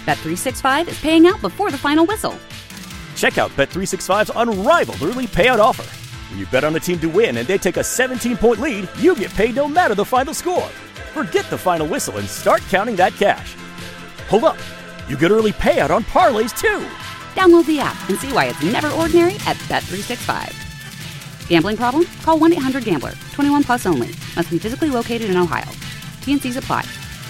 Bet365 is paying out before the final whistle. Check out Bet365's unrivaled early payout offer. When you bet on a team to win and they take a 17-point lead, you get paid no matter the final score. Forget the final whistle and start counting that cash. Hold up. You get early payout on parlays, too. Download the app and see why it's never ordinary at Bet365. Gambling problem? Call 1-800-GAMBLER. 21 plus only. Must be physically located in Ohio. T&Cs apply.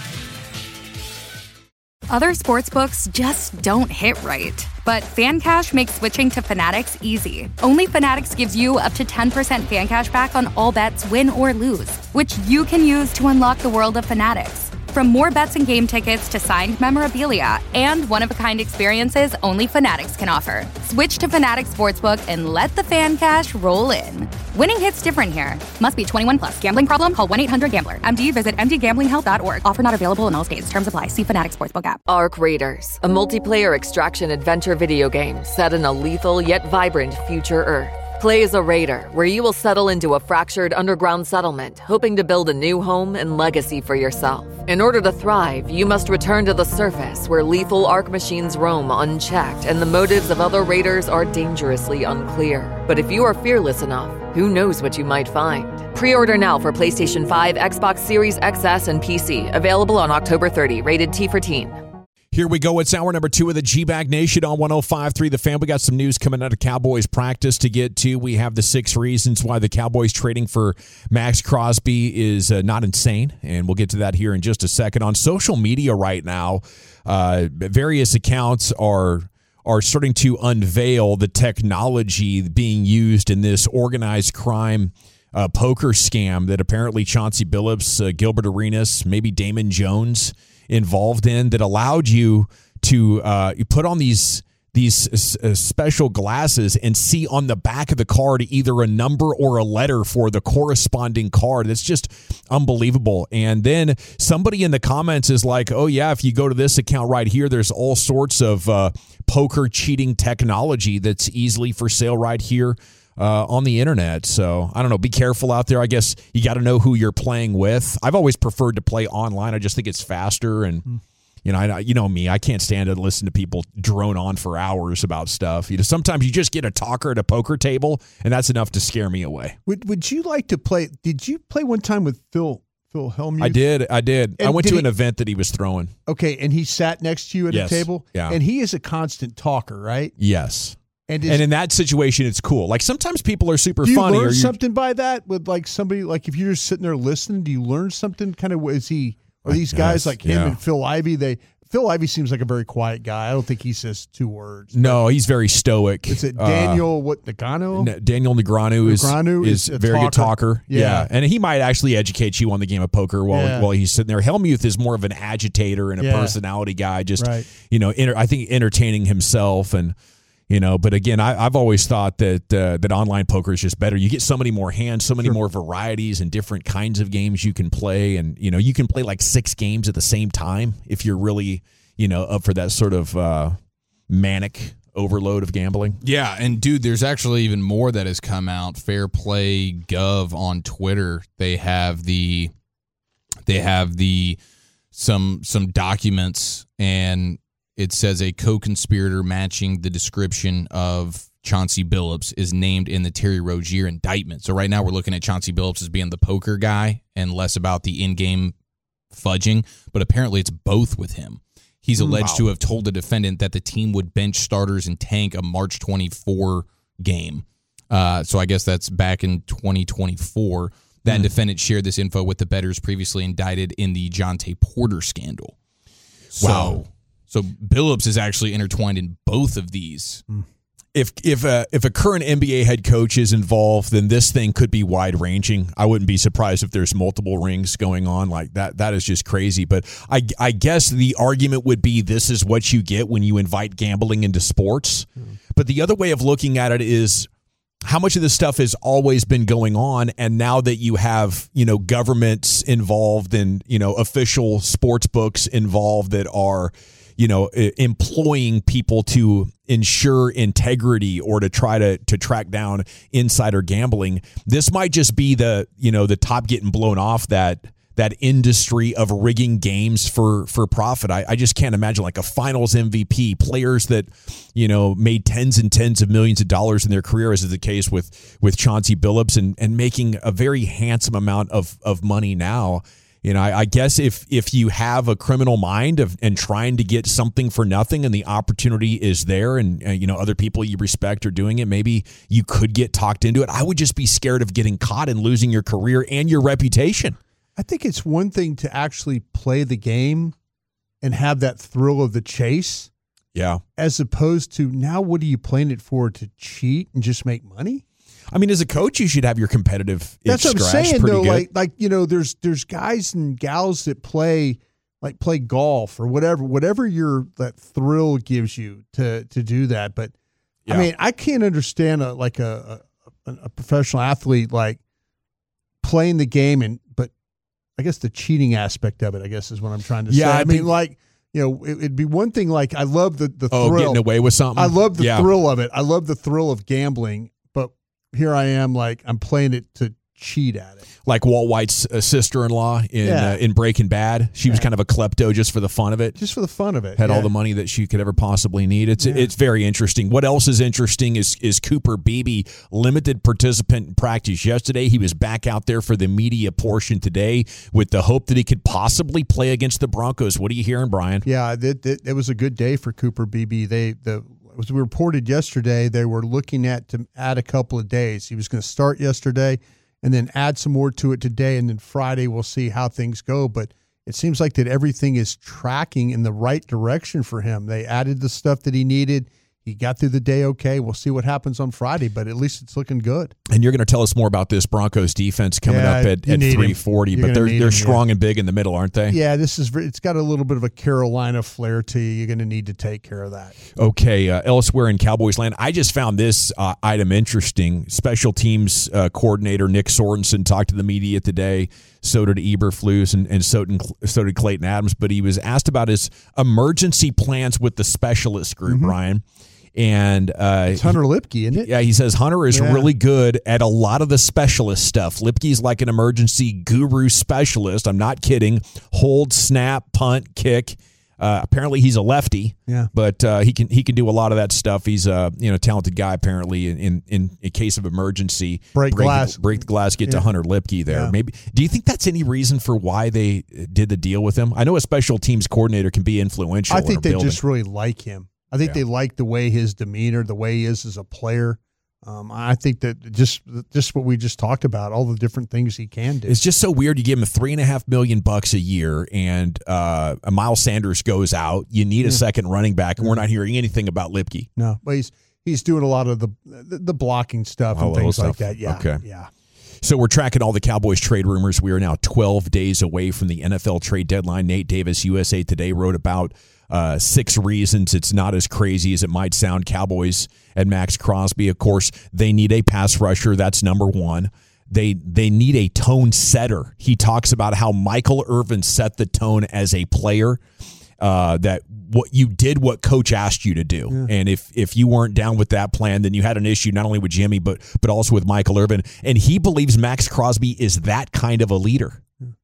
Other sportsbooks just don't hit right. But FanCash makes switching to Fanatics easy. Only Fanatics gives you up to 10% fan cash back on all bets, win or lose, which you can use to unlock the world of Fanatics. From more bets and game tickets to signed memorabilia and one-of-a-kind experiences only Fanatics can offer. Switch to Fanatics Sportsbook and let the fan cash roll in. Winning hits different here. Must be 21 plus. Gambling problem? Call 1-800-GAMBLER. MD, visit mdgamblinghelp.org. Offer not available in all states. Terms apply. See Fanatics Sportsbook app. Arc Raiders, a multiplayer extraction adventure video game set in a lethal yet vibrant future Earth. Play as a raider, where you will settle into a fractured underground settlement, hoping to build a new home and legacy for yourself. In order to thrive, you must return to the surface, where lethal Arc machines roam unchecked, and the motives of other raiders are dangerously unclear. But if you are fearless enough, who knows what you might find? Pre-order now for PlayStation 5, Xbox Series XS, and PC. Available on October 30. Rated T for Teen. Here we go. It's hour number 2 of the G-Bag Nation on 105.3 The Fan. We got some news coming out of Cowboys practice to get to. We have the 6 reasons why the Cowboys trading for Max Crosby is not insane, and we'll get to that here in just a second. On social media right now, various accounts are starting to unveil the technology being used in this organized crime poker scam that apparently Chauncey Billups, Gilbert Arenas, maybe Damon Jones involved in, that allowed you to put on these special glasses and see on the back of the card either a number or a letter for the corresponding card. It's just unbelievable. And then somebody in the comments is like, oh yeah, if you go to this account right here, there's all sorts of poker cheating technology that's easily for sale right here on the internet. So I don't know, be careful out there. I guess you got to know who you're playing with. I've always preferred to play online. I just think it's faster, and you know me, I can't stand to listen to people drone on for hours about stuff. You know, sometimes you just get a talker at a poker table, and that's enough to scare me away. Would you like to play? Did you play one time with Phil Hellmuth? I did. And I went to an event that he was throwing. Okay, and he sat next to you at a table? Yeah. And he is a constant talker, right? Yes. And in that situation, it's cool. Like sometimes people are super funny. Do you learn something by that with like somebody, like if you're just sitting there listening, do you learn something kind of, are these guys like him and Phil Ivey, Phil Ivey seems like a very quiet guy. I don't think he says 2 words. No, he's very stoic. Is it Daniel Negreanu? Daniel Negreanu is a very good talker. Yeah. And he might actually educate you on the game of poker while he's sitting there. Hellmuth is more of an agitator and a personality guy, just I think entertaining himself. And but again, I've always thought that online poker is just better. You get so many more hands, so many more varieties and different kinds of games you can play. And, you can play like 6 games at the same time if you're really, up for that sort of manic overload of gambling. Yeah, and dude, there's actually even more that has come out. Fair Play Gov on Twitter, they have some documents, and it says a co-conspirator matching the description of Chauncey Billups is named in the Terry Rozier indictment. So right now we're looking at Chauncey Billups as being the poker guy and less about the in-game fudging, but apparently it's both with him. He's alleged to have told the defendant that the team would bench starters and tank a March 24 game. So I guess that's back in 2024. That defendant shared this info with the bettors previously indicted in the Jonte Porter scandal. Wow. So Billups is actually intertwined in both of these. If a current NBA head coach is involved, then this thing could be wide ranging. I wouldn't be surprised if there's multiple rings going on like that. That is just crazy. But I guess the argument would be this is what you get when you invite gambling into sports. But the other way of looking at it is how much of this stuff has always been going on, and now that you have governments involved and official sports books involved that are employing people to ensure integrity or to try to track down insider gambling. This might just be the top getting blown off that that industry of rigging games for profit. I just can't imagine like a finals MVP, players that, made tens and tens of millions of dollars in their career, as is the case with Chauncey Billups, and making a very handsome amount of money now. I guess if you have a criminal mind and trying to get something for nothing and the opportunity is there and other people you respect are doing it, maybe you could get talked into it. I would just be scared of getting caught and losing your career and your reputation. I think it's one thing to actually play the game and have that thrill of the chase. Yeah. As opposed to now, what are you playing it for, to cheat and just make money? I mean, as a coach, you should have your competitive itch That's what I'm saying, pretty though. Good. There's guys and gals that play golf or whatever that thrill gives you to do that. But yeah. I mean, I can't understand a professional athlete playing the game but I guess the cheating aspect of it, I guess, is what I'm trying to say. I mean, it'd be one thing. I love the thrill. Getting away with something. I love the thrill of it. I love the thrill of gambling. Here I am, I'm playing it to cheat at it. Like Walt White's sister-in-law in Breaking Bad. She was kind of a klepto just for the fun of it. Just for the fun of it. Had all the money that she could ever possibly need. It's very interesting. What else is interesting is Cooper Beebe, limited participant in practice yesterday. He was back out there for the media portion today with the hope that he could possibly play against the Broncos. What are you hearing, Brian? Yeah, it was a good day for Cooper Beebe. As we reported yesterday, they were looking to add a couple of days. He was going to start yesterday and then add some more to it today, and then Friday we'll see how things go. But it seems like that everything is tracking in the right direction for him. They added the stuff that he needed. He got through the day okay. We'll see what happens on Friday, but at least it's looking good. And you're going to tell us more about this Broncos defense coming up at 3:40, but they're strong and big in the middle, aren't they? Yeah, it's got a little bit of a Carolina flair to you. You're going to need to take care of that. Okay, elsewhere in Cowboys land, I just found this item interesting. Special teams coordinator Nick Sorensen talked to the media today. So did Eberflus and so did Clayton Adams, but he was asked about his emergency plans with the specialist group, Brian. And it's Hunter Lipke, isn't it? Yeah, he says Hunter is really good at a lot of the specialist stuff. Lipke's like an emergency guru specialist. I'm not kidding. Hold, snap, punt, kick. Apparently he's a lefty. Yeah, but he can do a lot of that stuff. He's a talented guy. Apparently, in a case of emergency, break the glass, get to Hunter Lipke there. Yeah. Maybe. Do you think that's any reason for why they did the deal with him? I know a special teams coordinator can be influential. I think they just really like him. I think they like the way his demeanor, the way he is as a player. I think that just what we just talked about, all the different things he can do. It's just so weird. You give him $3.5 million a year, and Miles Sanders goes out. You need a second running back, and we're not hearing anything about Lipke. No, but he's doing a lot of the blocking stuff and things like that. Yeah. Okay. Yeah. So we're tracking all the Cowboys trade rumors. We are now 12 days away from the NFL trade deadline. Nate Davis, USA Today, wrote about 6 reasons it's not as crazy as it might sound. Cowboys and Max Crosby, of course, they need a pass rusher. That's number one. They need a tone setter. He talks about how Michael Irvin set the tone as a player, that what coach asked you to do. Yeah. And if you weren't down with that plan, then you had an issue not only with Jimmy, but also with Michael Irvin. And he believes Max Crosby is that kind of a leader.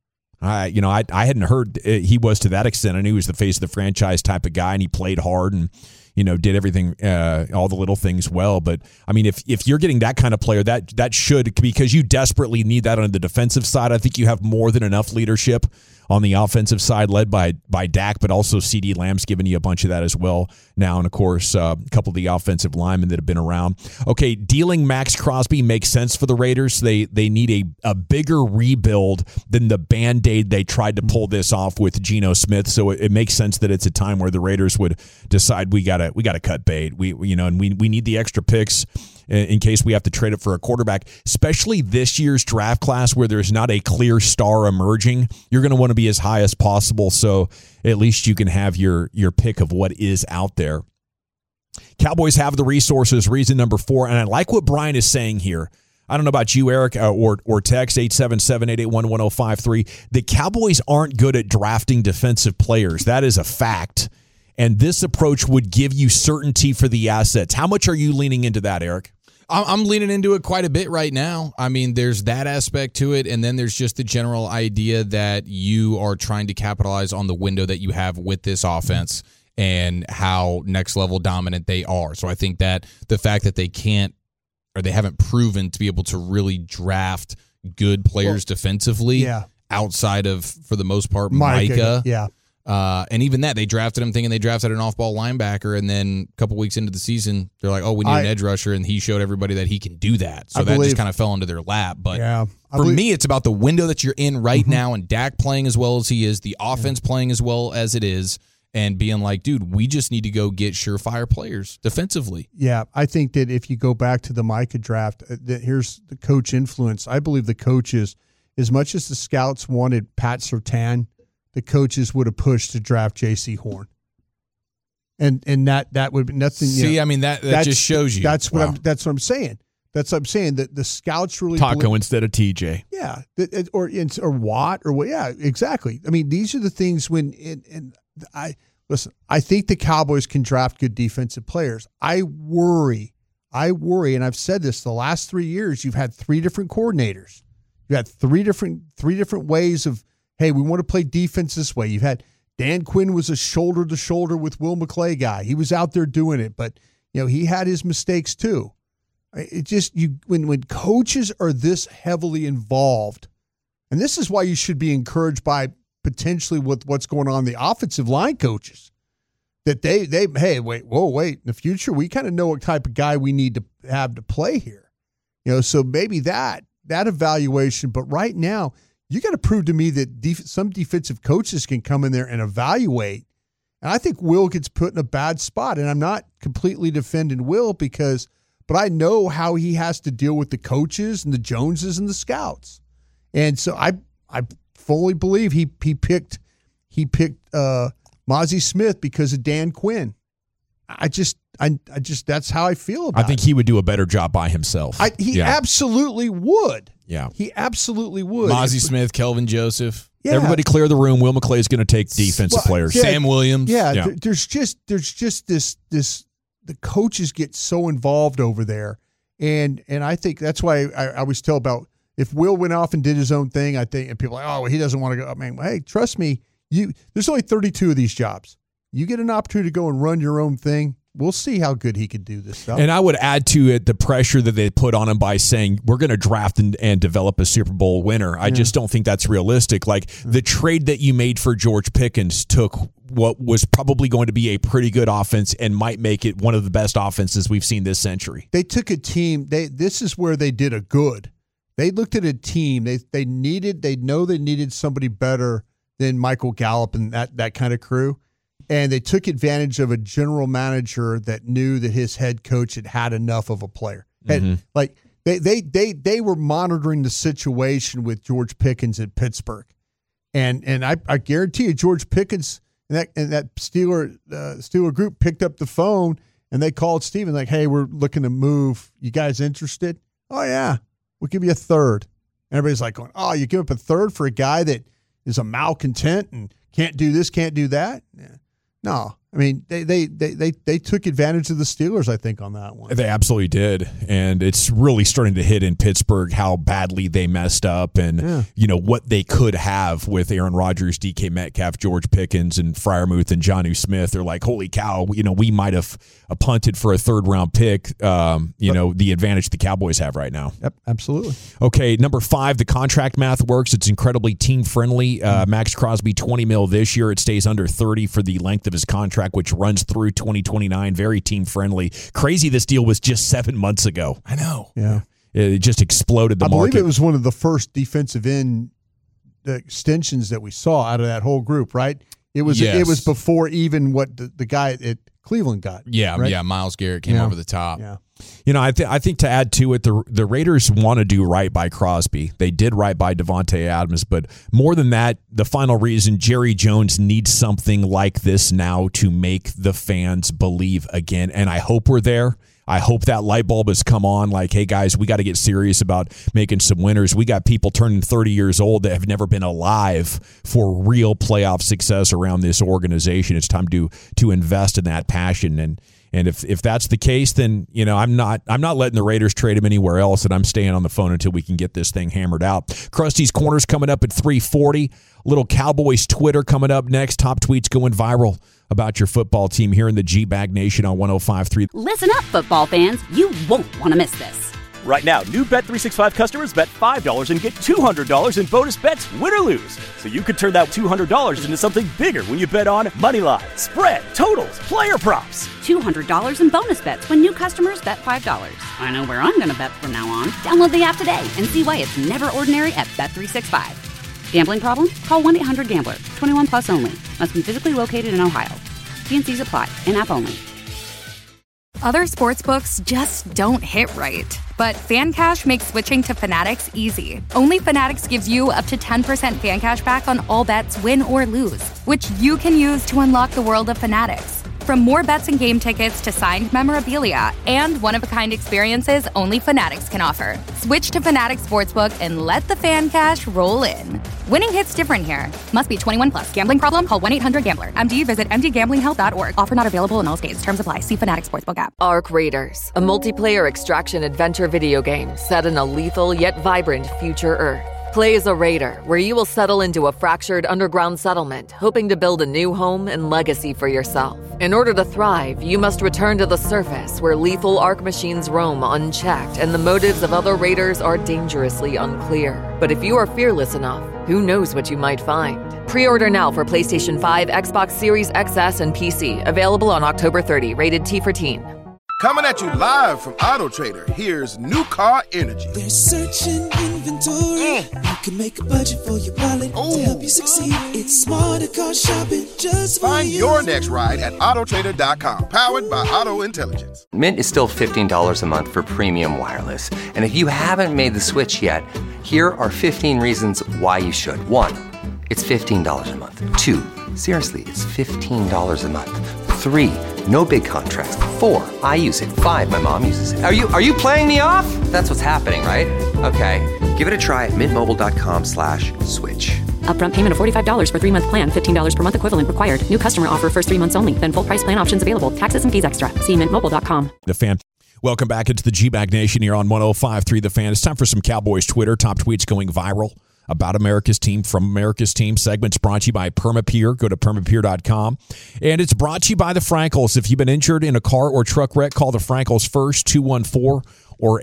I hadn't heard he was to that extent. I knew he was the face of the franchise type of guy, and he played hard and did everything, all the little things well. But I mean, if you're getting that kind of player, that should, because you desperately need that on the defensive side. I think you have more than enough leadership on the offensive side, led by Dak, but also CeeDee Lamb's giving you a bunch of that as well now. And, of course, a couple of the offensive linemen that have been around. Okay, dealing Max Crosby makes sense for the Raiders. They need a bigger rebuild than the Band-Aid they tried to pull this off with Geno Smith. So it makes sense that it's a time where the Raiders would decide we gotta cut bait. We need the extra picks in case we have to trade it for a quarterback, especially this year's draft class where there's not a clear star emerging. You're going to want to be as high as possible, so at least you can have your pick of what is out there. Cowboys have the resources, reason number 4, and I like what Brian is saying here. I don't know about you, Eric, or text 877-881-1053. The Cowboys aren't good at drafting defensive players. That is a fact. And this approach would give you certainty for the assets. How much are you leaning into that, Eric? I'm leaning into it quite a bit right now. I mean, there's that aspect to it, and then there's just the general idea that you are trying to capitalize on the window that you have with this offense and how next level dominant they are. So I think that the fact that they can't, or they haven't proven to be able to really draft good players defensively outside of, for the most part, Micah. Yeah. And even that, they drafted him thinking they drafted an off-ball linebacker, and then a couple weeks into the season, they're like, oh, we need an edge rusher, and he showed everybody that he can do that. So that just kind of fell into their lap. But for me, it's about the window that you're in right now, and Dak playing as well as he is, the offense playing as well as it is, and being like, dude, we just need to go get surefire players defensively. Yeah, I think that if you go back to the Micah draft, here's the coach influence. I believe the coaches, as much as the scouts wanted Pat Surtain, the coaches would have pushed to draft J.C. Horn, and that would be nothing. See, I mean that just shows you. That's what I'm saying. That's what I'm saying. That the scouts really Taco instead of TJ. Yeah, or Watt or what? Yeah, exactly. I mean, these are the things when I think the Cowboys can draft good defensive players. I worry, and I've said this the last 3 years. You've had 3 different coordinators. You had three different ways of. Hey, we want to play defense this way. You've had Dan Quinn was a shoulder-to-shoulder with Will McClay guy. He was out there doing it, but he had his mistakes too. It just when coaches are this heavily involved, and this is why you should be encouraged by potentially with what's going on the offensive line coaches, that they wait in the future we kind of know what type of guy we need to have to play here, so maybe that evaluation. But right now, you got to prove to me that some defensive coaches can come in there and evaluate. And I think Will gets put in a bad spot. And I'm not completely defending Will but I know how he has to deal with the coaches and the Joneses and the scouts. And so I fully believe he picked Mozzie Smith because of Dan Quinn. I just that's how I feel about it. I think he would do a better job by himself. He absolutely would. Yeah. He absolutly would. Mozzie Smith, Kelvin Joseph. Yeah. Everybody clear the room. Will McClay is going to take defensive players. Yeah, Sam Williams. Yeah. There's just this the coaches get so involved over there. And I think that's why I always tell about if Will went off and did his own thing, I think, and people are like, oh, well, he doesn't want to go. I mean, hey, trust me, there's only 32 of these jobs. You get an opportunity to go and run your own thing. We'll see how good he can do this stuff. And I would add to it the pressure that they put on him by saying, we're going to draft and develop a Super Bowl winner. I just don't think that's realistic. Like the trade that you made for George Pickens took what was probably going to be a pretty good offense and might make it one of the best offenses we've seen this century. They took a team. This is where they did a good. They looked at a team. They needed somebody better than Michael Gallup and that kind of crew. And they took advantage of a general manager that knew that his head coach had enough of a player. Like they were monitoring the situation with George Pickens in Pittsburgh, and I guarantee you, George Pickens and that Steeler group picked up the phone and they called Steven like, "Hey, we're looking to move. You guys interested? Oh yeah, we'll give you a third." And everybody's like going, "Oh, you give up a third for a guy that is a malcontent and can't do this, can't do that?" Yeah. No, I mean they took advantage of the Steelers, I think, on that one. They absolutely did, and it's really starting to hit in Pittsburgh how badly they messed up, and what they could have with Aaron Rodgers, DK Metcalf, George Pickens, and Freiermuth and Jonnu Smith. They're like, holy cow, we might have punted for a 3rd round pick. The advantage the Cowboys have right now. Yep, absolutely. Okay, number 5, the contract math works. It's incredibly team friendly. Max Crosby, $20 million this year. It stays under 30 for the length of his contract, which runs through 2029. Very team friendly. Crazy this deal was just 7 months ago. I know. Yeah. It just exploded the market. I believe it was one of the first defensive end extensions that we saw out of that whole group, right? It was before even what the guy at Cleveland got. Yeah, right? yeah. Myles Garrett came over the top. Yeah. I think to add to it, the Raiders want to do right by Crosby. They did right by Devontae Adams, but more than that, the final reason, Jerry Jones needs something like this now to make the fans believe again, and I hope we're there. I hope that light bulb has come on like, hey, guys, we got to get serious about making some winners. We got people turning 30 years old that have never been alive for real playoff success around this organization. It's time to invest in that passion. And if that's the case, then I'm not letting the Raiders trade him anywhere else, and I'm staying on the phone until we can get this thing hammered out. Krusty's Corners coming up at 3:40. Little Cowboys Twitter coming up next. Top tweets going viral about your football team here in the G-Bag Nation on 105.3. Listen up, football fans. You won't want to miss this. Right now, new Bet365 customers bet $5 and get $200 in bonus bets, win or lose. So you could turn that $200 into something bigger when you bet on moneyline, spread, totals, player props. $200 in bonus bets when new customers bet $5. I know where I'm going to bet from now on. Download the app today and see why it's never ordinary at Bet365. Gambling problem? Call 1-800-GAMBLER. 21 plus only. Must be physically located in Ohio. T&Cs apply. In-app only. Other sportsbooks just don't hit right. But FanCash makes switching to Fanatics easy. Only Fanatics gives you up to 10% FanCash back on all bets, win or lose, which you can use to unlock the world of Fanatics. From more bets and game tickets to signed memorabilia and one-of-a-kind experiences only Fanatics can offer. Switch to Fanatics Sportsbook and let the FanCash roll in. Winning hits different here. Must be 21 plus. Gambling problem? Call 1-800-GAMBLER. MD visit mdgamblinghelp.org. Offer not available in all states. Terms apply. See Fanatics Sportsbook app. Ark Raiders, a multiplayer extraction adventure video game set in a lethal yet vibrant future Earth. Play as a raider, where you will settle into a fractured underground settlement, hoping to build a new home and legacy for yourself. In order to thrive, you must return to the surface, where lethal Ark machines roam unchecked, and the motives of other raiders are dangerously unclear. But if you are fearless enough, who knows what you might find? Pre-order now for PlayStation 5, Xbox Series XS, and PC. Available on October 30. Rated T for Teen. Coming at you live from Auto Trader, here's New Car Energy. There's searching inventory. You can make a budget for your wallet to help you succeed. It's smarter car shopping just for Find you. your next ride at autotrader.com, powered by Auto Intelligence. Mint is still $15 a month for premium wireless. And if you haven't made the switch yet, here are 15 reasons why you should. 1, it's $15 a month. 2, seriously, it's $15 a month. 3, no big contracts. 4, I use it. 5, my mom uses it. Are you playing me off? That's what's happening, right? Okay, give it a try at mintmobile.com/switch. Upfront payment of $45 for 3-month plan, $15 per month equivalent required. New customer offer first 3 months only. Then full price plan options available. Taxes and fees extra. See mintmobile.com. The Fan. Welcome back into the G-Bag Nation here on 105.3 The Fan. It's time for some Cowboys Twitter. Top tweets going viral about America's team, from America's team. Segments brought to you by Permapure. Go to permapure.com. And it's brought to you by the Frankels. If you've been injured in a car or truck wreck, call the Frankels first, 214 or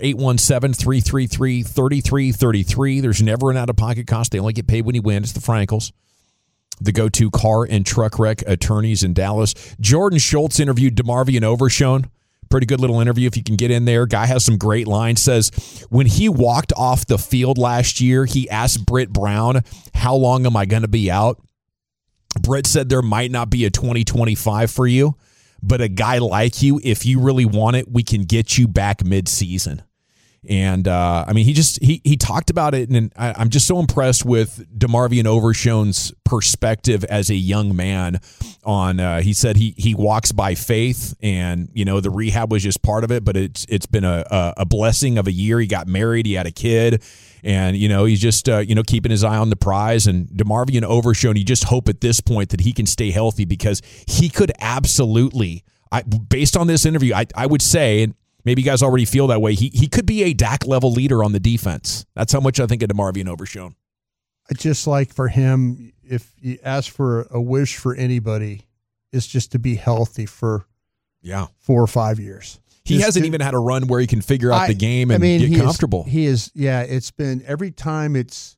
817-333-3333. There's never an out-of-pocket cost. They only get paid when you win. It's the Frankels, the go-to car and truck wreck attorneys in Dallas. Jordan Schultz interviewed DeMarvion Overshown. Pretty good little interview if you can get in there. Guy has some great lines. Says, when he walked off the field last year, he asked Britt Brown, how long am I going to be out? Britt said there might not be a 2025 for you, but a guy like you, if you really want it, we can get you back mid-season. And, I mean, he talked about it, and I'm just so impressed with DeMarvion Overshown's perspective as a young man on, he said he walks by faith, and, you know, the rehab was just part of it, but it's been a blessing of a year. He got married, he had a kid, and, you know, he's just, keeping his eye on the prize. And DeMarvion Overshown, you just hope at this point that he can stay healthy, because he could absolutely, based on this interview, I would say, and maybe you guys already feel that way, he could be a Dak-level leader on the defense. That's how much I think of DeMarvion Overshown. I just like for him, if you ask for a wish for anybody, it's just to be healthy for 4 or 5 years. He hasn't even had a run where he can figure out the game and get comfortable. It's been every time it's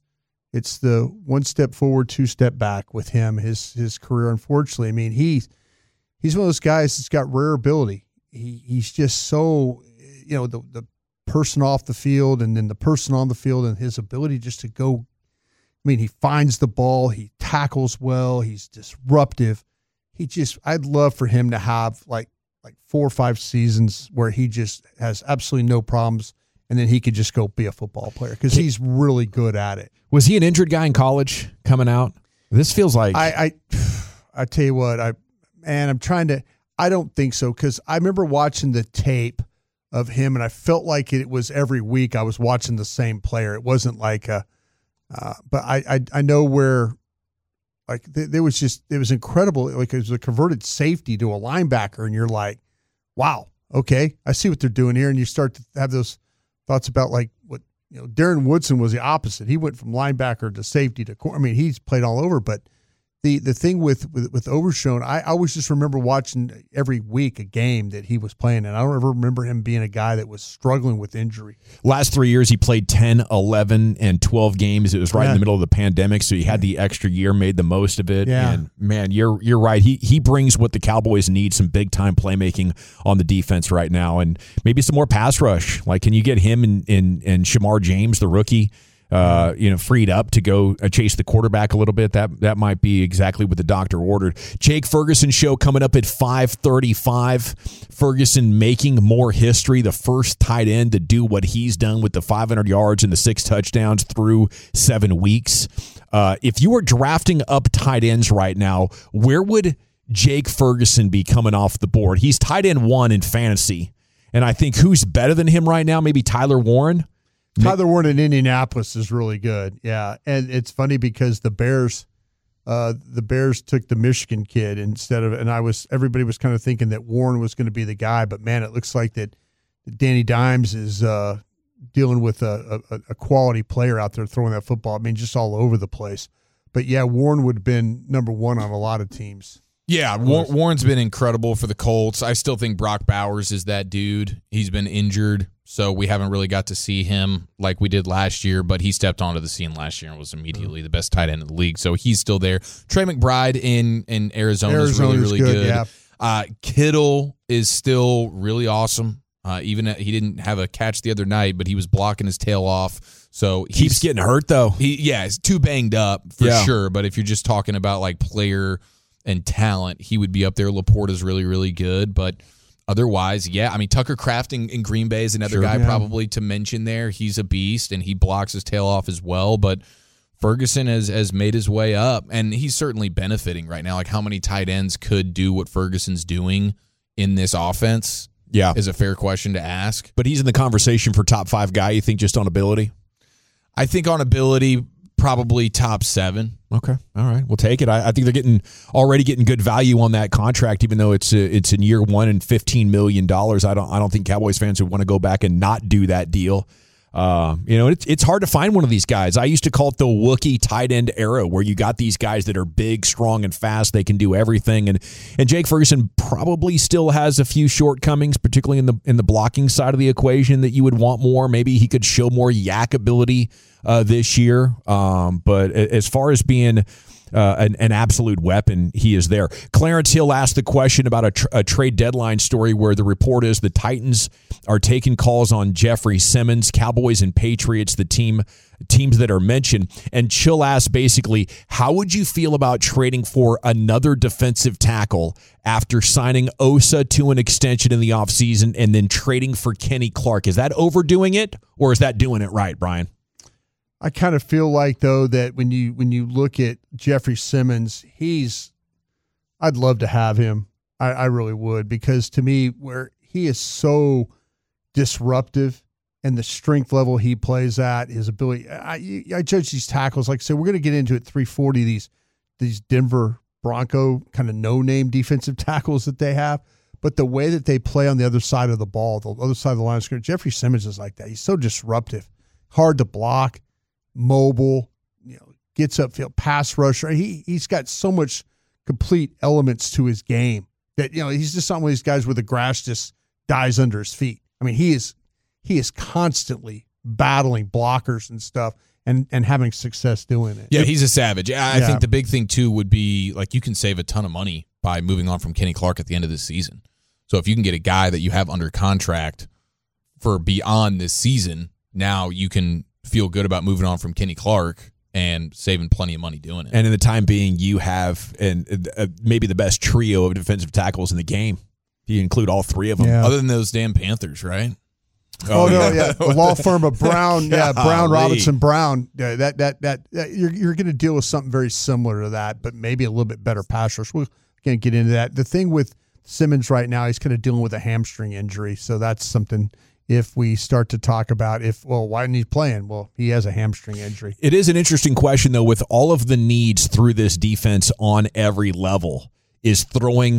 the 1 step forward, 2 step back with him, his career, unfortunately. I mean, he's one of those guys that's got rare ability. He's just so, the person off the field and then the person on the field, and his ability just to go. I mean, he finds the ball, he tackles well, he's disruptive. I'd love for him to have like 4 or 5 seasons where he just has absolutely no problems, and then he could just go be a football player, because he's really good at it. Was he an injured guy in college coming out? This feels like I tell you what, I'm trying to. I don't think so, because I remember watching the tape of him, and I felt like it was every week I was watching the same player. It wasn't like but I know where, like, it was incredible. Like, it was a converted safety to a linebacker, and you're like, wow, okay, I see what they're doing here. And you start to have those thoughts about like what, Darren Woodson was the opposite. He went from linebacker to safety to corner. I mean, he's played all over, but the thing with Overshown, I always just remember watching every week a game that he was playing, and I don't ever remember him being a guy that was struggling with injury. Last 3 years, he played 10, 11, and 12 games. It was right in the middle of the pandemic, so he had the extra year, made the most of it. Yeah. And, man, you're right. He brings what the Cowboys need, some big-time playmaking on the defense right now, and maybe some more pass rush. Like, can you get him and Shamar James, the rookie, freed up to go chase the quarterback a little bit? That might be exactly what the doctor ordered. Jake Ferguson show coming up at 5:35. Ferguson making more history, the first tight end to do what he's done with the 500 yards and the 6 touchdowns through 7 weeks. If you were drafting up tight ends right now, where would Jake Ferguson be coming off the board? He's tight end 1 in fantasy, and I think who's better than him right now? Maybe Tyler Warren. Tyler Warren in Indianapolis is really good. Yeah. And it's funny because the Bears took the Michigan kid instead of, and everybody was kind of thinking that Warren was going to be the guy, but man, it looks like that Danny Dimes is dealing with a quality player out there throwing that football. I mean, just all over the place. But yeah, Warren would have been number 1 on a lot of teams. Yeah, Warren's been incredible for the Colts. I still think Brock Bowers is that dude. He's been injured, so we haven't really got to see him like we did last year, but he stepped onto the scene last year and was immediately the best tight end in the league, so he's still there. Trey McBride in Arizona is really, really good. Yeah. Kittle is still really awesome. Even he didn't have a catch the other night, but he was blocking his tail off. So keeps getting hurt, though. He's too banged up for sure, but if you're just talking about like player and talent, he would be up there. Laporta's really, really good, but otherwise, yeah. I mean, Tucker Kraft in Green Bay is another guy probably to mention there. He's a beast, and he blocks his tail off as well, but Ferguson has made his way up, and he's certainly benefiting right now. Like, how many tight ends could do what Ferguson's doing in this offense? Yeah, is a fair question to ask. But he's in the conversation for top 5 guy, you think, just on ability? I think on ability, probably top 7. Okay, all right, we'll take it. I think they're already getting good value on that contract, even though it's in year 1 and $15 million. I don't think Cowboys fans would want to go back and not do that deal. It's hard to find one of these guys. I used to call it the Wookiee tight end era, where you got these guys that are big, strong, and fast. They can do everything, and Jake Ferguson probably still has a few shortcomings, particularly in the blocking side of the equation that you would want more. Maybe he could show more yak ability this year, but as far as being an absolute weapon, he is there. Clarence Hill asked the question about a trade deadline story where the report is the Titans are taking calls on Jeffrey Simmons, Cowboys and Patriots, the teams that are mentioned. And Chill asked basically, how would you feel about trading for another defensive tackle after signing Osa to an extension in the offseason and then trading for Kenny Clark? Is that overdoing it, or is that doing it right, Brian? I kind of feel like, though, that when you look at Jeffrey Simmons, I'd love to have him. I really would, because to me, where he is so disruptive and the strength level he plays at, his ability, I judge these tackles. Like I said, we're going to get into it 340, these Denver Bronco kind of no-name defensive tackles that they have. But the way that they play on the other side of the ball, the other side of the line of scrimmage, Jeffrey Simmons is like that. He's so disruptive, hard to block, mobile, gets upfield, pass rusher. He's got so much complete elements to his game that he's just not one of these guys where the grass just dies under his feet. I mean, he is constantly battling blockers and stuff and having success doing it. Yeah, he's a savage. I think the big thing too would be, like, you can save a ton of money by moving on from Kenny Clark at the end of this season. So if you can get a guy that you have under contract for beyond this season, now you can feel good about moving on from Kenny Clark and saving plenty of money doing it. And in the time being, you have maybe the best trio of defensive tackles in the game. You include all 3 of them. Other than those damn Panthers, right? Oh no, yeah, the law firm of Brown, Brown Robinson Brown. That you're going to deal with something very similar to that, but maybe a little bit better pass rush. We can't get into that. The thing with Simmons right now, he's kind of dealing with a hamstring injury, so that's something. If we start to talk about why isn't he playing? Well, he has a hamstring injury. It is an interesting question, though, with all of the needs through this defense on every level. Is throwing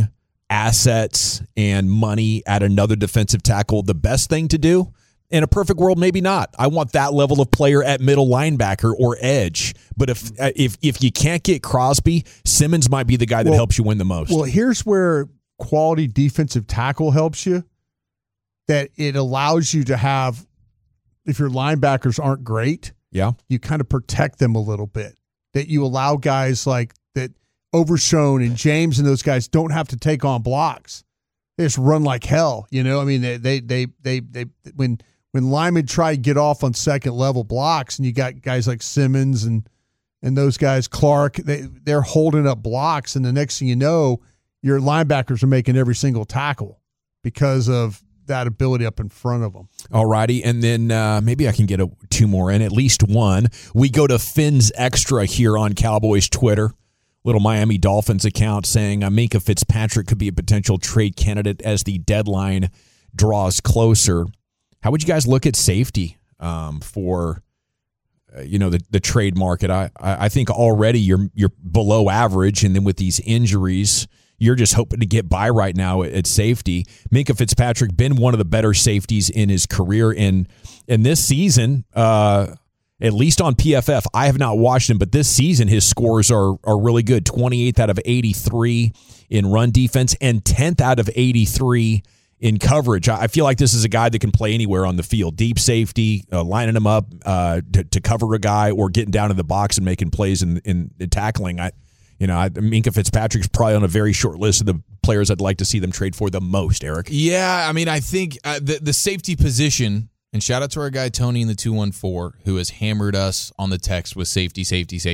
assets and money at another defensive tackle the best thing to do? In a perfect world, maybe not. I want that level of player at middle linebacker or edge. But if you can't get Crosby, Simmons might be the guy that helps you win the most. Well, here's where quality defensive tackle helps you. That it allows you to have, if your linebackers aren't great, you kind of protect them a little bit. That you allow guys like that, Overshown and James and those guys don't have to take on blocks. They just run like hell. I mean, they when linemen try to get off on second level blocks, and you got guys like Simmons and those guys, Clark, they're holding up blocks, and the next thing you know, your linebackers are making every single tackle because of that ability up in front of them. All righty, and then maybe I can get two more in, at least one. We go to Finn's Extra here on Cowboys Twitter. Little Miami Dolphins account saying Minkah Fitzpatrick could be a potential trade candidate as the deadline draws closer. How would you guys look at safety for the trade market? I think already you're below average, and then with these injuries, you're just hoping to get by right now at safety. Minkah Fitzpatrick been one of the better safeties in his career, and this season, at least on PFF, I have not watched him, but this season his scores are really good. 28th out of 83 in run defense and 10th out of 83 in coverage. I feel like this is a guy that can play anywhere on the field. Deep safety, lining him up to cover a guy, or getting down in the box and making plays in tackling. Minkah Fitzpatrick's probably on a very short list of the players I'd like to see them trade for the most, Eric. Yeah, I mean, I think the safety position, and shout out to our guy Tony in the 214, who has hammered us on the text with safety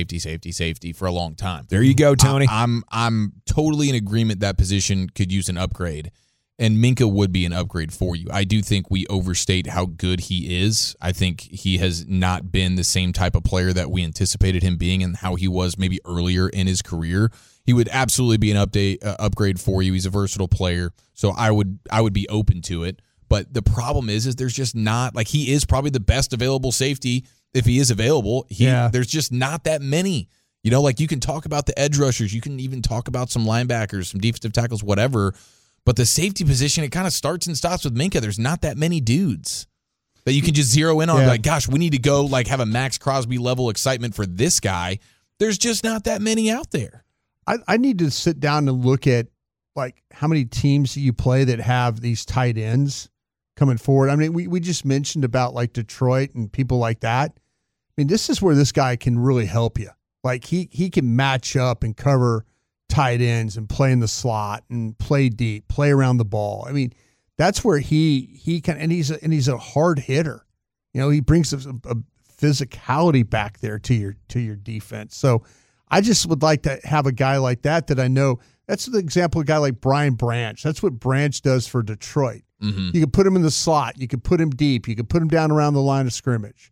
for a long time. There you go, Tony. I'm totally in agreement that position could use an upgrade. And Minkah would be an upgrade for you. I do think we overstate how good he is. I think he has not been the same type of player that we anticipated him being and how he was maybe earlier in his career. He would absolutely be an upgrade for you. He's a versatile player, so I would be open to it. But the problem is there's just not, like, he is probably the best available safety if he is available. There's just not that many. Like, you can talk about the edge rushers. You can even talk about some linebackers, some defensive tackles, whatever. But the safety position, it kind of starts and stops with Minkah. There's not that many dudes that you can just zero in on. Like, gosh, we need to go have a Max Crosby level excitement for this guy. There's just not that many out there. I need to sit down and look at how many teams you play that have these tight ends coming forward. I mean, we just mentioned about Detroit and people like that. I mean, this is where this guy can really help you. He can match up and cover tight ends and play in the slot and play deep, play around the ball. I mean, that's where he can, and he's a hard hitter. He brings a physicality back there to your defense. So I just would like to have a guy like that I know. That's the example of a guy like Brian Branch. That's what Branch does for Detroit. Mm-hmm. You can put him in the slot. You can put him deep. You can put him down around the line of scrimmage.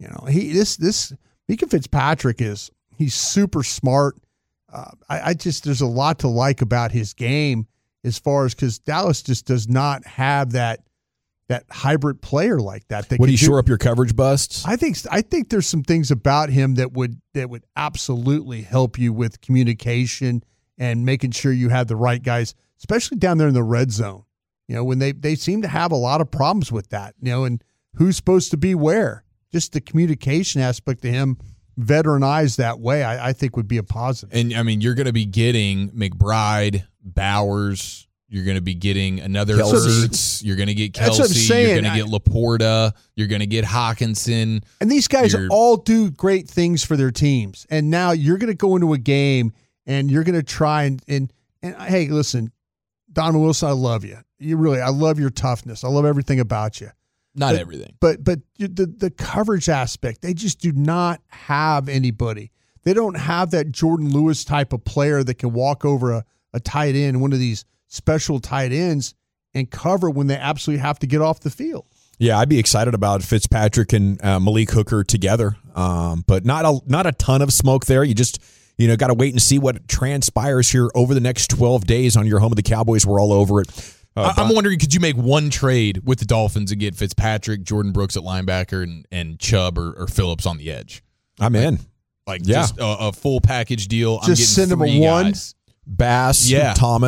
Minkah Fitzpatrick he's super smart. There's a lot to like about his game as far as, because Dallas just does not have that hybrid player like that. Would he shore up your coverage busts? I think there's some things about him that would absolutely help you with communication and making sure you have the right guys, especially down there in the red zone. When they seem to have a lot of problems with that, and who's supposed to be where. Just the communication aspect to him, veteranized that way, I think would be a positive. And I mean, you're going to be getting McBride, Bowers. You're going to be getting another Ertz. You're going to get Kelsey. You're going to get Laporta. You're going to get Hawkinson. And these guys all do great things for their teams. And now you're going to go into a game and you're going to try and hey, listen, Donovan Wilson, I love you. I love your toughness. I love everything about you. Not everything. But the coverage aspect, they just do not have anybody. They don't have that Jordan Lewis type of player that can walk over a tight end, one of these special tight ends, and cover when they absolutely have to get off the field. Yeah, I'd be excited about Fitzpatrick and Malik Hooker together, but not a ton of smoke there. You just got to wait and see what transpires here over the next 12 days on your home of the Cowboys. We're all over it. I'm wondering, could you make one trade with the Dolphins and get Fitzpatrick, Jordan Brooks at linebacker, and Chubb or Phillips on the edge? I'm in. Just a full package deal. Just send them a one. Bass, Thomas,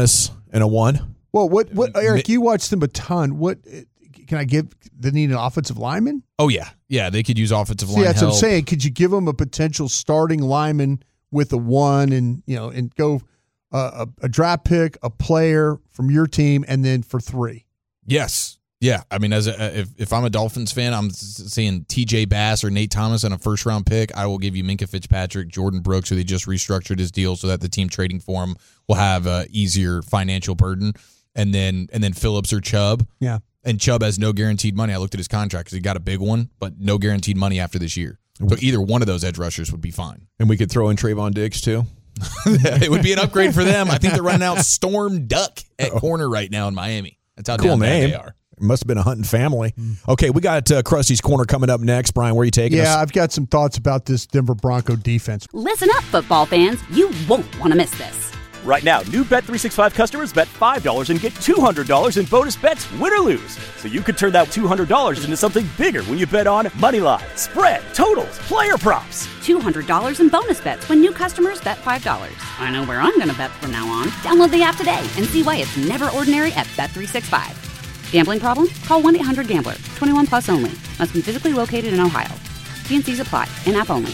and a 1. Well, what Eric, you watched them a ton. What can I give? They need an offensive lineman? Oh, yeah. Yeah, they could use offensive line that's help. what I'm saying. Could you give them a potential starting lineman with a 1 and go a draft pick, a player from your team, and then for 3? Yes. Yeah. I mean, if I'm a Dolphins fan, I'm seeing TJ Bass or Nate Thomas on a first-round pick. I will give you Minkah Fitzpatrick, Jordan Brooks, who they just restructured his deal so that the team trading for him will have a easier financial burden. And then Phillips or Chubb. Yeah. And Chubb has no guaranteed money. I looked at his contract because he got a big one, but no guaranteed money after this year. So either one of those edge rushers would be fine. And we could throw in Trayvon Diggs too. It would be an upgrade for them. I think they're running out Storm Duck at corner right now in Miami. That's how cool down name. they are. It must have been a hunting family. Okay, we got Krusty's Corner coming up next. Brian, where are you taking us? Yeah, I've got some thoughts about this Denver Bronco defense. Listen up, football fans. You won't want to miss this. Right now, new Bet365 customers bet $5 and get $200 in bonus bets, win or lose. So you could turn that $200 into something bigger when you bet on moneyline, spread, totals, player props. $200 in bonus bets when new customers bet $5. I know where I'm going to bet from now on. Download the app today and see why it's never ordinary at Bet365. Gambling problem? Call 1-800-GAMBLER. 21 plus only. Must be physically located in Ohio. T&Cs apply. In-app only.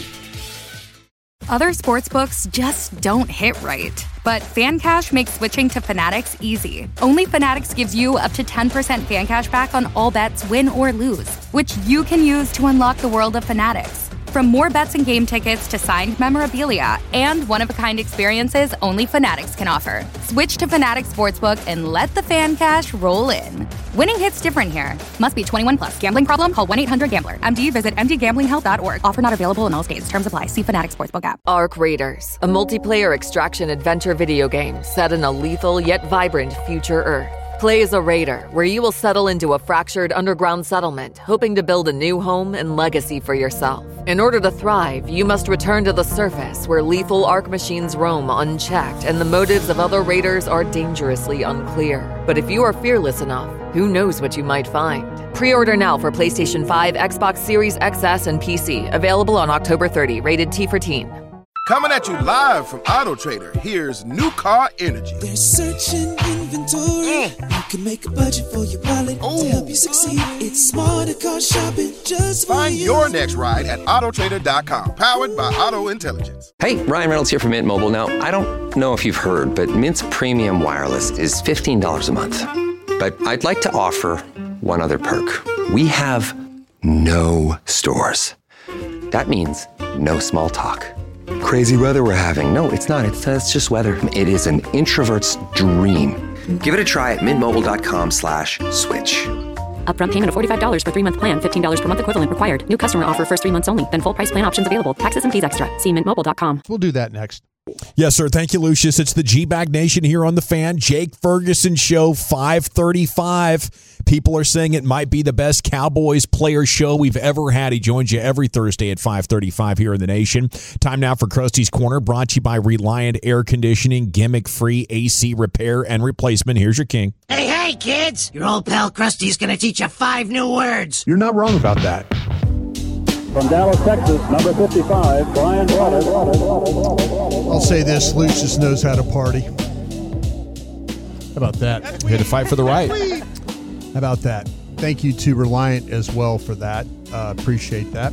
Other sportsbooks just don't hit right. But FanCash makes switching to Fanatics easy. Only Fanatics gives you up to 10% fan cash back on all bets, win or lose, which you can use to unlock the world of Fanatics. From more bets and game tickets to signed memorabilia and one-of-a-kind experiences only Fanatics can offer. Switch to Fanatics Sportsbook and let the fan cash roll in. Winning hits different here. Must be 21 plus. Gambling problem? Call 1-800-GAMBLER. MD, visit mdgamblinghelp.org. Offer not available in all states. Terms apply. See Fanatics Sportsbook app. Ark Raiders, a multiplayer extraction adventure video game set in a lethal yet vibrant future Earth. Play as a raider, where you will settle into a fractured underground settlement, hoping to build a new home and legacy for yourself. In order to thrive, you must return to the surface, where lethal Ark machines roam unchecked, and the motives of other raiders are dangerously unclear. But if you are fearless enough, who knows what you might find? Pre-order now for PlayStation 5, Xbox Series XS, and PC. Available on October 30. Rated T for Teen. Coming at you live from Auto Trader, here's New Car Energy. There's searching inventory. You can make a budget for your wallet to help you succeed. It's smarter car shopping just for Find you. your next ride at autotrader.com, powered by Auto Intelligence. Hey, Ryan Reynolds here from Mint Mobile. Now, I don't know if you've heard, but Mint's premium wireless is $15 a month. But I'd like to offer one other perk. We have no stores. That means no small talk. Crazy weather we're having. No, it's not. It's just weather. It is an introvert's dream. Give it a try at mintmobile.com/switch. Upfront payment of $45 for 3-month plan. $15 per month equivalent required. New customer offer first 3 months only. Then full price plan options available. Taxes and fees extra. See mintmobile.com. We'll do that next. Yes, sir. Thank you, Lucius. It's the G-Bag Nation here on The Fan. Jake Ferguson Show, 535. People are saying it might be the best Cowboys player show we've ever had. He joins you every Thursday at 535 here in the nation. Time now for Krusty's Corner, brought to you by Reliant Air Conditioning, gimmick-free AC repair and replacement. Here's your king. Hey, kids! Your old pal Krusty's gonna teach you 5 new words. You're not wrong about that. From Dallas, Texas, number 55, Brian Waters. I'll say this, Lucius knows how to party. How about that? We had to fight for the right. How about that? Thank you to Reliant as well for that. Appreciate that.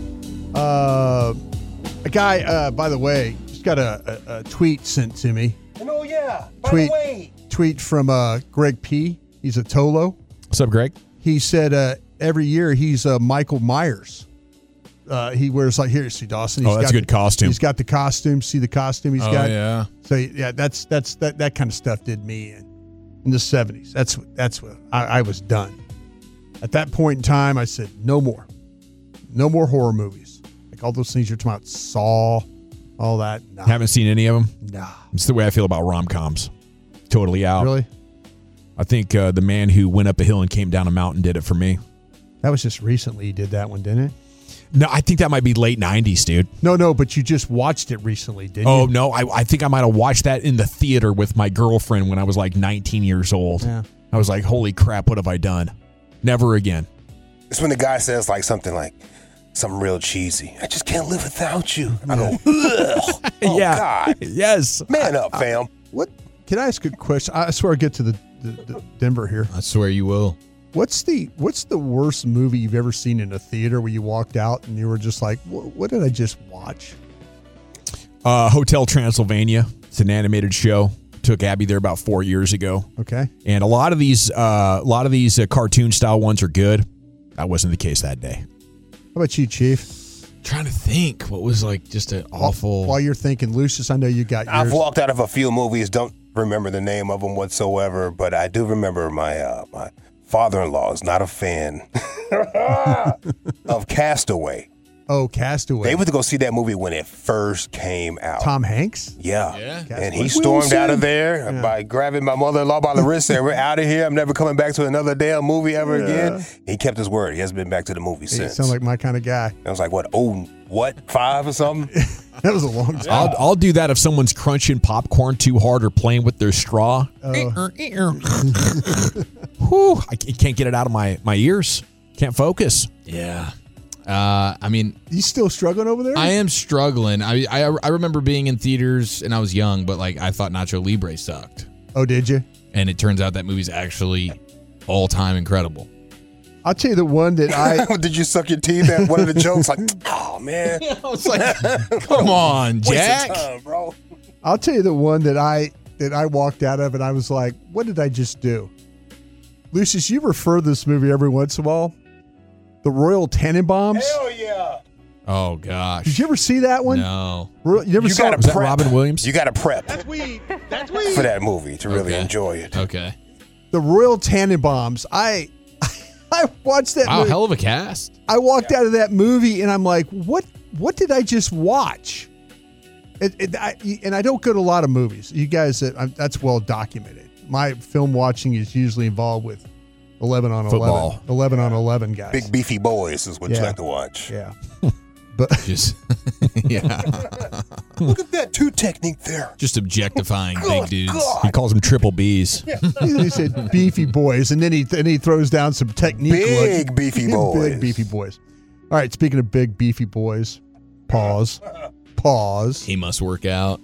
A guy, by the way, just got a tweet sent to me. Oh, yeah. By the way. Tweet from Greg P. He's a Tolo. What's up, Greg? He said every year he's Michael Myers. He wears like, here, see Dawson. That's a good costume. He's got the costume. See the costume he's got. Oh yeah. So yeah, that kind of stuff did me in the 70s. That's what I was done. At that point in time, I said no more horror movies. Like all those things you're talking about, Saw, all that. No. Haven't seen any of them. No. It's the way I feel about rom-coms. Totally out. Really? I think the man who went up a hill and came down a mountain did it for me. That was just recently you did that one, didn't it? No, I think that might be late 90s, dude. No, but you just watched it recently, didn't you? Oh, no. I think I might have watched that in the theater with my girlfriend when I was like 19 years old. Yeah. I was like, holy crap, what have I done? Never again. It's when the guy says like something real cheesy. I just can't live without you. I go, ugh. Oh, yeah. God. Yes. Man up, fam. What Can I ask a question? I swear I'll get to the Denver here. I swear you will. What's the worst movie you've ever seen in a theater where you walked out and you were just like, what did I just watch? Hotel Transylvania. It's an animated show. Took Abby there about 4 years ago. Okay. And a lot of these cartoon style ones are good. That wasn't the case that day. How about you, Chief? Trying to think what was like just an awful. While you're thinking, Lucius, I know you got yours. I've walked out of a few movies, don't remember the name of them whatsoever, but I do remember my my father-in-law is not a fan of Castaway. Oh, Castaway. They went to go see that movie when it first came out. Tom Hanks? Yeah. And he stormed out of there by grabbing my mother-in-law by the wrist and saying, we're out of here. I'm never coming back to another damn movie ever again. He kept his word. He hasn't been back to the movie since. You sound like my kind of guy. I was like, 5 or something? That was a long time. I'll do that if someone's crunching popcorn too hard or playing with their straw. Whew, I can't get it out of my ears. Can't focus. Yeah. I mean, you still struggling over there? I am struggling. I remember being in theaters and I was young, but like I thought Nacho Libre sucked. Oh, did you? And it turns out that movie's actually all time incredible. I'll tell you the one that I did you suck your teeth at one of the jokes? Like, oh man, I was like, come on, Jack, time, bro. I'll tell you the one that I walked out of and I was like, what did I just do? Lucius, you refer to this movie every once in a while. The Royal Tenenbaums. Hell yeah. Oh, gosh. Did you ever see that one? No. You never saw it? Was that Robin Williams? You got to prep That's weed. for that movie to really enjoy it. Okay. The Royal Tenenbaums. I watched that movie. Hell of a cast. I walked out of that movie and I'm like, what did I just watch? And I don't go to a lot of movies. You guys, that's well documented. My film watching is usually involved with 11 on 11. Football. 11 on 11 guys. Big beefy boys is what you like to watch. Yeah. But just yeah. Look at that two technique there. Just objectifying big dudes. God. He calls them triple Bs. He said beefy boys, and then he throws down some technique. Big beefy boys. Big beefy boys. All right, speaking of big beefy boys, pause. He must work out.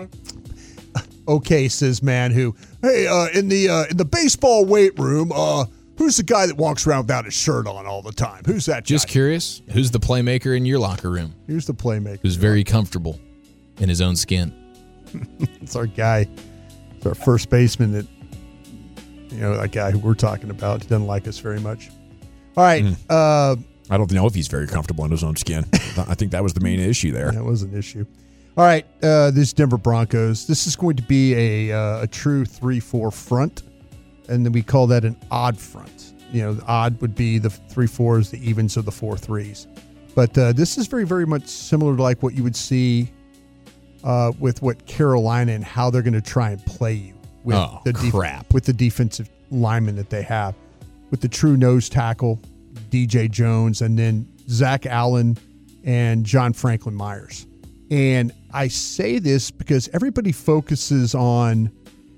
Okay, says man who, hey, in the baseball weight room, who's the guy that walks around without his shirt on all the time? Who's that Just guy? curious, who's the playmaker in your locker room? Here's the playmaker. Who's very comfortable in his own skin? It's our guy. It's our first baseman that, that guy who we're talking about. He doesn't like us very much. All right. I don't know if he's very comfortable in his own skin. I think that was the main issue there. That was an issue. All right. This Denver Broncos. This is going to be a true 3-4 front. And then we call that an odd front. The odd would be the 3-4s, the evens, or the 4-3s. But this is very, very much similar to like what you would see with what Carolina and how they're going to try and play you with with the defensive linemen that they have, with the true nose tackle, DJ Jones, and then Zach Allen and John Franklin Myers. And I say this because everybody focuses on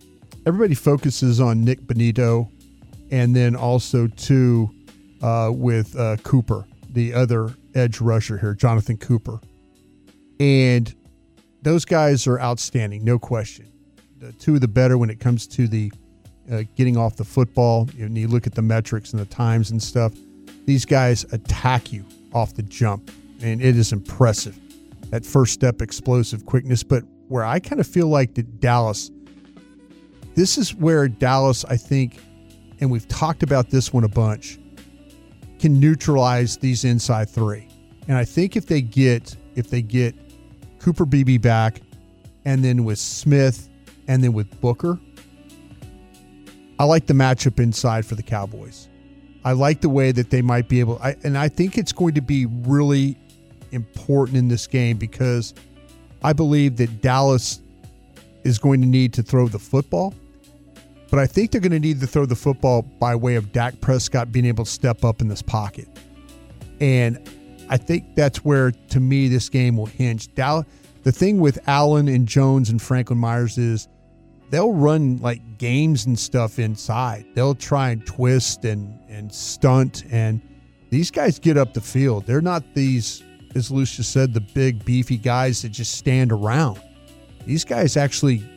Nick Benito, and then also too with Cooper, the other edge rusher here, Jonathan Cooper. And those guys are outstanding, no question. The two of the better when it comes to the getting off the football. You look at the metrics and the times and stuff. These guys attack you off the jump, and it is impressive. That first step explosive quickness. But where I kind of feel like that Dallas, this is where Dallas, I think, and we've talked about this one a bunch, can neutralize these inside three. And I think if they get Cooper Beebe back, and then with Smith, and then with Booker, I like the matchup inside for the Cowboys. I like the way that they might be able, and I think it's going to be really important in this game because I believe that Dallas is going to need to throw the football, but I think they're going to need to throw the football by way of Dak Prescott being able to step up in this pocket. And I think that's where, to me, this game will hinge. The thing with Allen and Jones and Franklin Myers is they'll run like games and stuff inside. They'll try and twist and stunt, and these guys get up the field. They're not these, as Lucius said, the big beefy guys that just stand around. These guys actually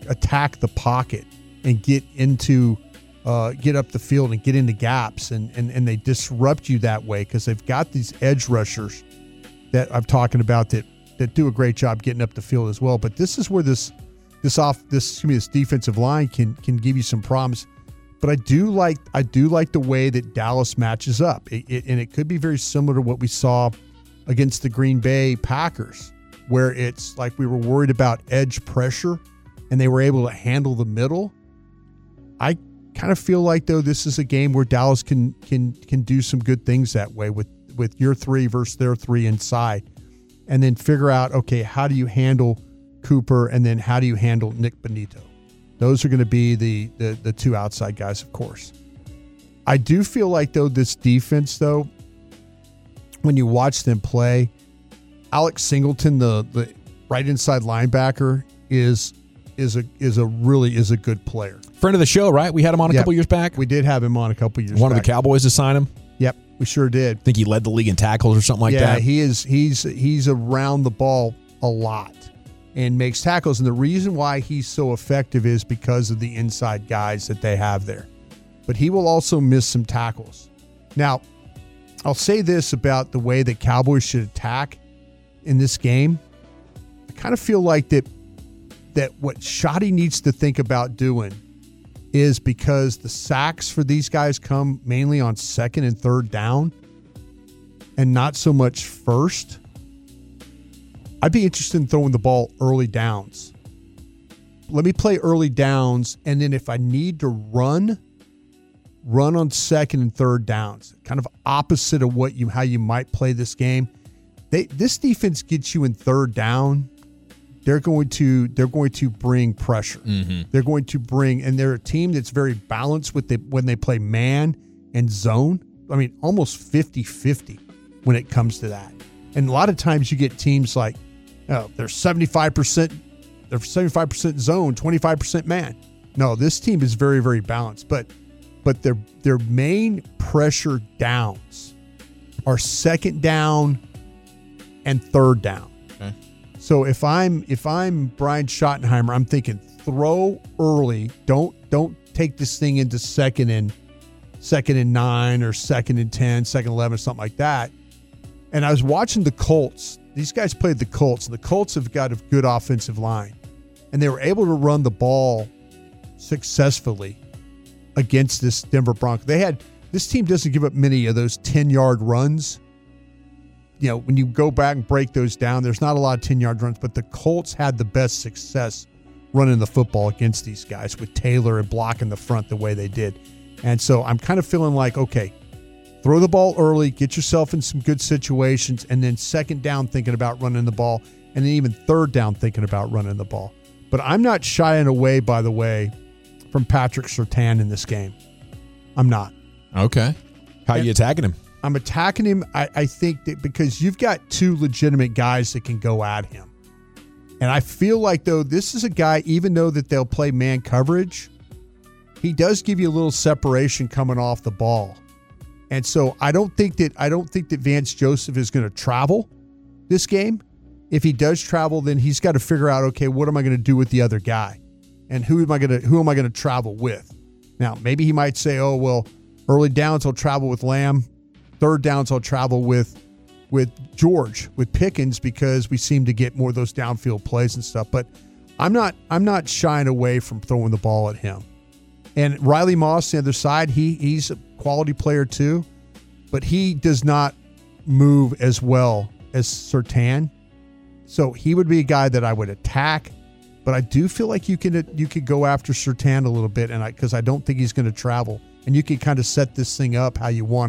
attack the pocket and get up the field and get into gaps, and they disrupt you that way because they've got these edge rushers that I'm talking about that do a great job getting up the field as well. But this is where this defensive line can give you some problems. But I do like the way that Dallas matches up, and it could be very similar to what we saw against the Green Bay Packers, where it's like we were worried about edge pressure, and they were able to handle the middle. I kind of feel like, though, this is a game where Dallas can do some good things that way with your 3 versus their 3 inside, and then figure out, okay, how do you handle Cooper, and then how do you handle Nick Benito? Those are going to be the 2 outside guys, of course. I do feel like, though, this defense, though, when you watch them play, Alex Singleton, the right inside linebacker, is a good player. Friend of the show, right? We had him on a couple years back. We did have him on a couple years back. One of the Cowboys to sign him. Yep, we sure did. I think he led the league in tackles or something like that. Yeah, he's around the ball a lot and makes tackles. And the reason why he's so effective is because of the inside guys that they have there. But he will also miss some tackles. Now, I'll say this about the way that Cowboys should attack in this game. I kind of feel like that what Shoddy needs to think about doing is, because the sacks for these guys come mainly on 2nd and 3rd down and not so much first. I'd be interested in throwing the ball early downs. Let me play early downs, and then if I need to run on 2nd and 3rd downs. Kind of opposite of how you might play this game. This defense gets you in 3rd down. They're going to bring pressure. Mm-hmm. They're going to bring, and they're a team that's very balanced when they play man and zone. I mean, almost 50-50 when it comes to that. And a lot of times you get teams like, they're 75%, they're 75% zone, 25% man. No, this team is very, very balanced. But their main pressure downs are 2nd down and 3rd down. Okay. So if I'm Brian Schottenheimer, I'm thinking throw early. Don't take this thing into 2nd and 9 or 2nd and 10, 2nd and 11, or something like that. And I was watching the Colts. These guys played the Colts, and the Colts have got a good offensive line. And they were able to run the ball successfully against this Denver Broncos. This team doesn't give up many of those 10-yard runs. You know, when you go back and break those down, there's not a lot of 10-yard runs, but the Colts had the best success running the football against these guys with Taylor and blocking the front the way they did. And so I'm kind of feeling like, okay, throw the ball early, get yourself in some good situations, and then 2nd down thinking about running the ball, and then even 3rd down thinking about running the ball. But I'm not shying away, by the way, from Patrick Surtain in this game. I'm not. Okay. How are you attacking him? I'm attacking him, I think, that because you've got 2 legitimate guys that can go at him. And I feel like, though, this is a guy, even though that they'll play man coverage, he does give you a little separation coming off the ball. And so I don't think that Vance Joseph is going to travel this game. If he does travel, then he's got to figure out, okay, what am I going to do with the other guy? And who am I going to travel with? Now, maybe he might say, oh, well, early downs I'll travel with Lamb. 3rd downs I'll travel with George, with Pickens, because we seem to get more of those downfield plays and stuff. But I'm not shying away from throwing the ball at him. And Riley Moss, the other side, he's a quality player too, but he does not move as well as Surtain. So he would be a guy that I would attack. But I do feel like you could go after Surtain a little bit, and because I don't think he's going to travel, and you can kind of set this thing up how you want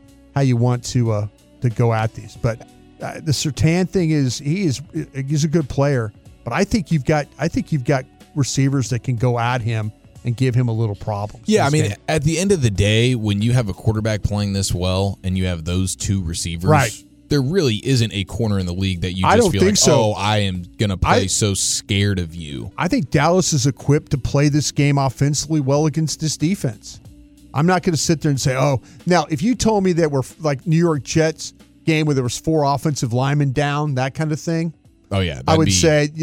to go at these. But the Surtain thing is he's a good player, but I think you've got receivers that can go at him and give him a little problem. Yeah, I mean, at the end of the day, when you have a quarterback playing this well and you have those 2 receivers, right, there really isn't a corner in the league that you just feel like, oh, I am going to play so scared of you. I think Dallas is equipped to play this game offensively well against this defense. I'm not going to sit there and say, oh, now if you told me that we're like New York Jets game where there was 4 offensive linemen down, that kind of thing. Oh, yeah. I would say, yeah.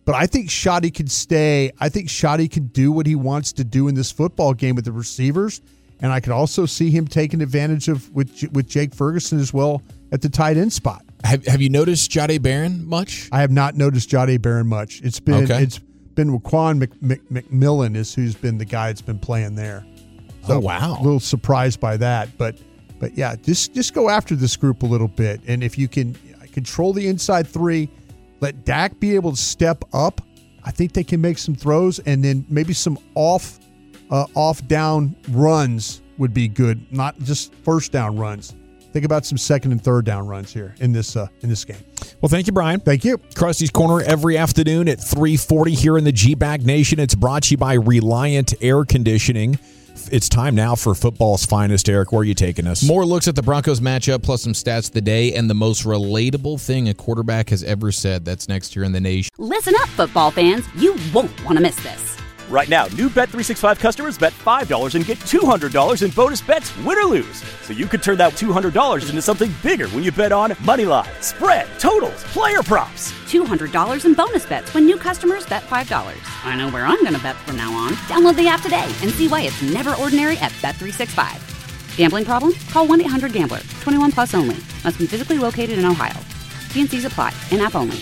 But I think Shoddy can stay. I think Shoddy can do what he wants to do in this football game with the receivers. And I could also see him taking advantage of with Jake Ferguson as well at the tight end spot. Have you noticed Jahdae Barron much? I have not noticed Jahdae Barron much. It's been Raquan McMillan is who's been the guy that's been playing there. So wow. A little surprised by that. But yeah, just go after this group a little bit. And if you can control the inside three, let Dak be able to step up, I think they can make some throws, and then maybe some off down runs would be good, not just first down runs. Think about some second and third down runs here in this game. Well, thank you, Brian. Thank you. Krusty's Corner every afternoon at 3:40 here in the G-Bag Nation. It's brought to you by Reliant Air Conditioning. It's time now for football's finest. Eric, where are you taking us? More looks at the Broncos matchup, plus some stats of the day, and the most relatable thing a quarterback has ever said. That's next here in the Nation. Listen up, football fans. You won't want to miss this. Right now, new Bet365 customers bet $5 and get $200 in bonus bets, win or lose. So you could turn that $200 into something bigger when you bet on moneyline, spread, totals, player props. $200 in bonus bets when new customers bet $5. I know where I'm going to bet from now on. Download the app today and see why it's never ordinary at Bet365. Gambling problem? Call 1-800-GAMBLER. 21 plus only. Must be physically located in Ohio. T&Cs apply. In-app only.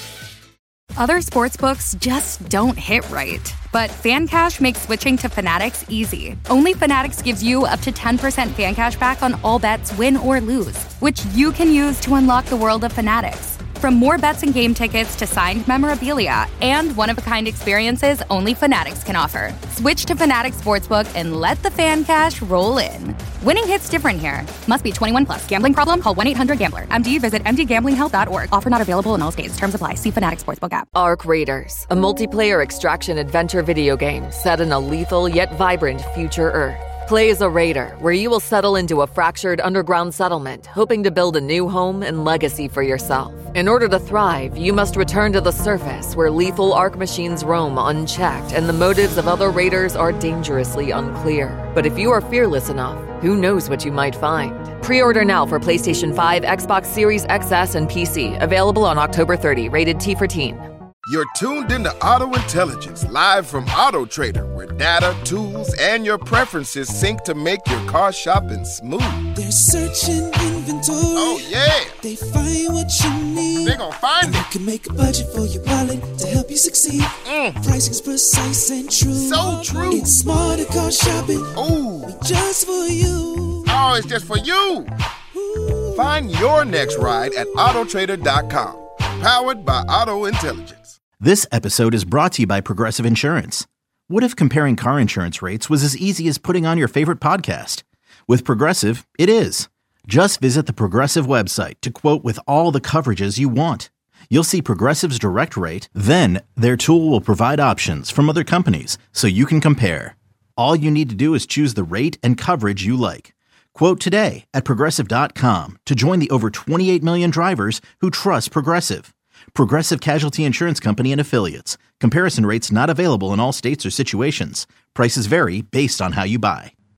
Other sportsbooks just don't hit right. But FanCash makes switching to Fanatics easy. Only Fanatics gives you up to 10% fan cash back on all bets, win or lose, which you can use to unlock the world of Fanatics. From more bets and game tickets to signed memorabilia and one-of-a-kind experiences only Fanatics can offer. Switch to Fanatics Sportsbook and let the fan cash roll in. Winning hits different here. Must be 21 plus. Gambling problem? Call 1-800-GAMBLER. MD, visit mdgamblinghelp.org. Offer not available in all states. Terms apply. See Fanatics Sportsbook app. Arc Raiders, a multiplayer extraction adventure video game set in a lethal yet vibrant future Earth. Play as a raider, where you will settle into a fractured underground settlement, hoping to build a new home and legacy for yourself. In order to thrive, you must return to the surface, where lethal Arc machines roam unchecked and the motives of other raiders are dangerously unclear. But if you are fearless enough, who knows what you might find? Pre-order now for PlayStation 5, Xbox Series XS, and PC. Available on October 30. Rated T for Teen. You're tuned into Auto Intelligence, live from Auto Trader, where data, tools, and your preferences sync to make your car shopping smooth. They're searching inventory. Oh, yeah. They find what you need. They're gonna find it. You can make a budget for your wallet to help you succeed. Pricing's precise and true. So true. It's smarter car shopping. Ooh. Just for you. Oh, it's just for you. Ooh. Find your next ride at autotrader.com. Powered by Auto Intelligence. This episode is brought to you by Progressive Insurance. What if comparing car insurance rates was as easy as putting on your favorite podcast? With Progressive, it is. Just visit the Progressive website to quote with all the coverages you want. You'll see Progressive's direct rate, then their tool will provide options from other companies so you can compare. All you need to do is choose the rate and coverage you like. Quote today at Progressive.com to join the over 28 million drivers who trust Progressive. Progressive Casualty Insurance Company and Affiliates. Comparison rates not available in all states or situations. Prices vary based on how you buy.